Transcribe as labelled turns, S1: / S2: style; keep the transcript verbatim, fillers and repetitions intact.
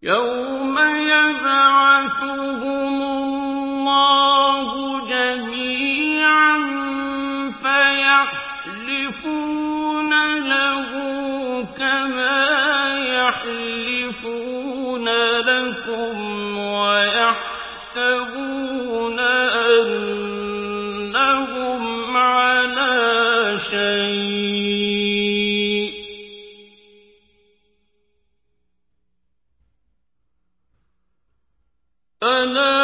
S1: يَوْمَ يَبْعَثُهُمُ اللَّهُ جَمِيعًا فَيَحْلِفُونَ لَهُ كَمَا يَحْلِفُونَ لَكُمْ وَيَحْسَبُونَ أَنَّهُمْ عَلَىٰ شَيْءٍ ۚ أَلَا